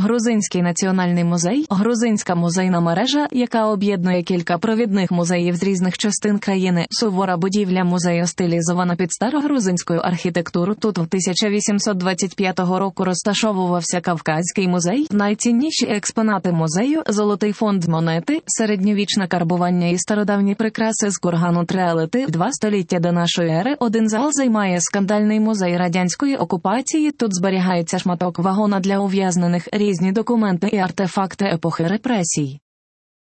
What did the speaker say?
Грузинський національний музей – грузинська музейна мережа, яка об'єднує кілька провідних музеїв з різних частин країни. Сувора будівля музею стилізована під старогрузинську архітектуру. Тут 1825 року розташовувався Кавказький музей. Найцінніші експонати музею – золотий фонд монети, середньовічне карбування і стародавні прикраси з кургану триалити 2 століття до нашої ери. Один зал займає скандальний музей радянської окупації. Тут зберігається шматок вагона для ув'язнених, різні документи і артефакти епохи репресій.